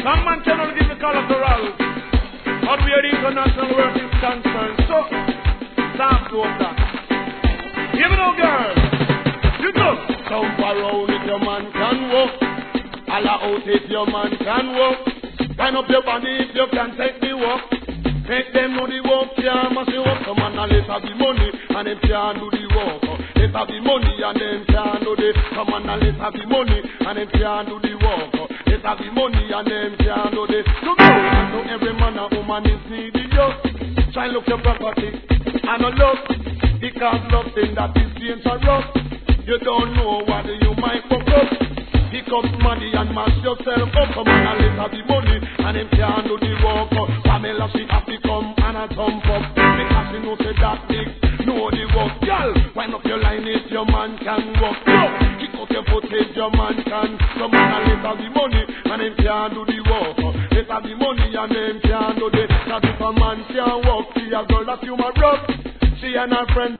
Some man cannot give the collateral. But we are the international work is concerned. So, stop to that. Give me no girl. You go. Come around if your man can walk. Alla out if your man can walk. Wind up your body if you can take the walk. Make them know the work, yeah, must you up. Come on, let have the money, and them can't do the work. Let have the money, and them can't do the. Come on, let have the money, and them can't do the work. Let have the money, and them can't do the. So go, and know every man and woman is needed, yo. Try look your property, and no love, because love thing that is dangerous. You don't know what you might fuck up. Pick up money and mash yourself up. Come on and let her the money, and them can't do the work. Pamela, she have to come and a thump up. Because she know say that big, know the work. Girl, wind up your line if your man can walk. No, kick out your foot if your man can. Come on and let her the money, and them can't do the work. Let her the money and them can't do the. Cause if a man can't walk, see a girl that you might rock. She and her friend.